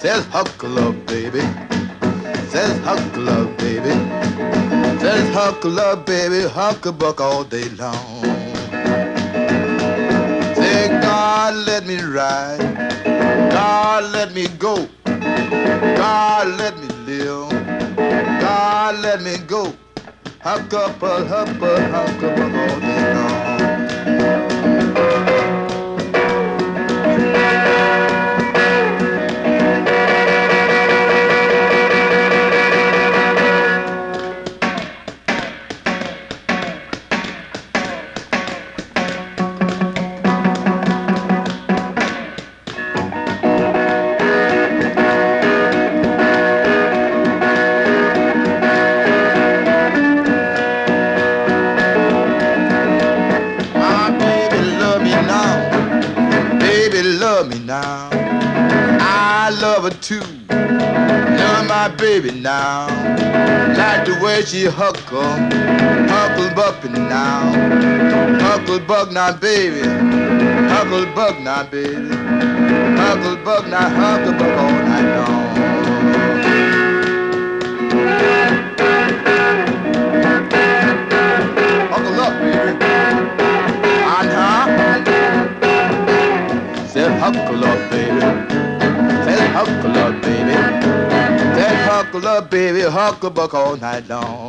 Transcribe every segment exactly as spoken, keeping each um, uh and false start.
Says huckle up, baby. Says huckle up, baby. Says huckle up, baby. Hucklebuck all day long. Say, God, let me ride. God, let me go. God, let me live. God, let me go. Huck up, a huck up, huck up all day long. Love me now, I love her too. Love my baby now, like the way she huckle, hucklebuck now, hucklebuck now, baby, hucklebuck now, baby, hucklebuck now, hucklebuck all night long. Huckle up, baby. Said huckle up, baby. Said huckle up, baby. Said huckle up, baby. Hucklebuck all night long.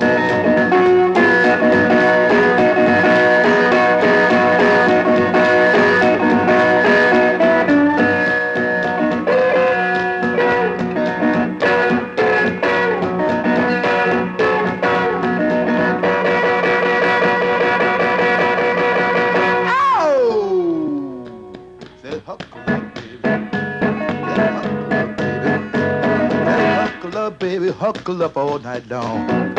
Huckle up, baby, huckle up all night long.